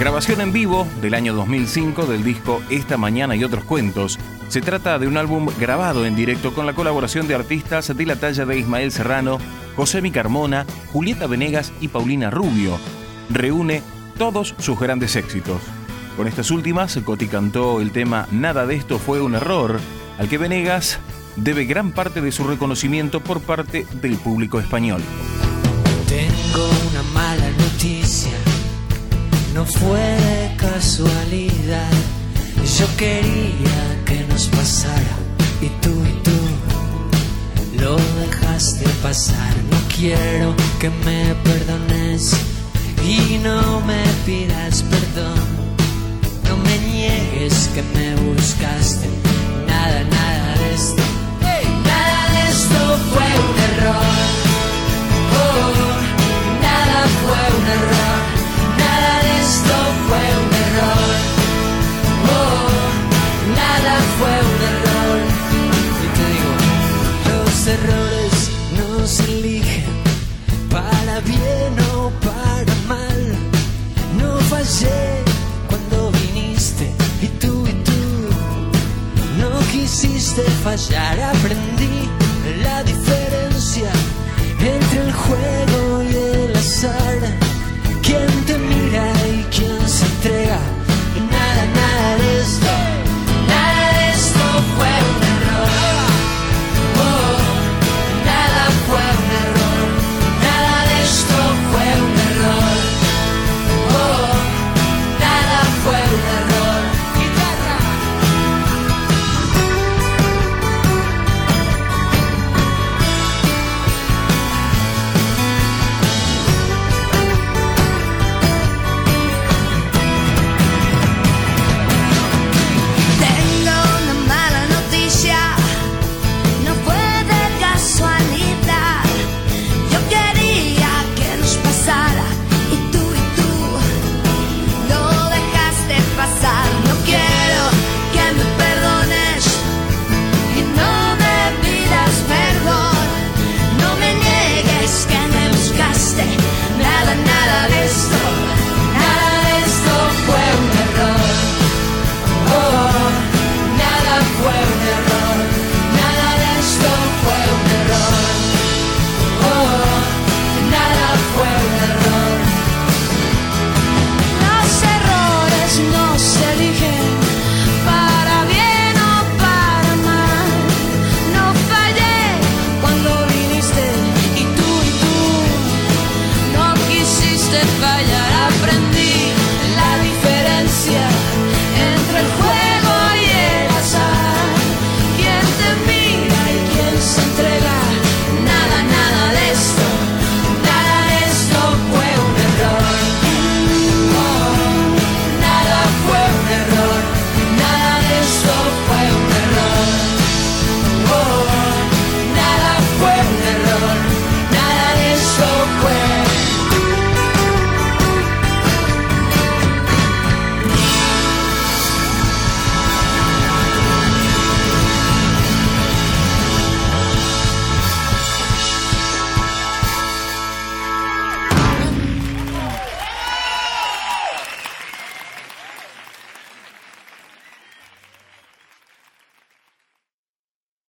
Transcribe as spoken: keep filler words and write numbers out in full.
Grabación en vivo del año dos mil cinco del disco Esta Mañana y Otros Cuentos. Se trata de un álbum grabado en directo con la colaboración de artistas de la talla de Ismael Serrano, Josemi Carmona, Julieta Venegas y Paulina Rubio. Reúne todos sus grandes éxitos. Con estas últimas, Coti cantó el tema Nada de esto fue un error, al que Venegas debe gran parte de su reconocimiento por parte del público español. Tengo una mala noticia, no fue de casualidad. Yo quería que nos pasara y tú y tú lo dejaste pasar. No quiero que me perdones y no me pidas perdón. No me niegues que me buscaste, nada, nada de esto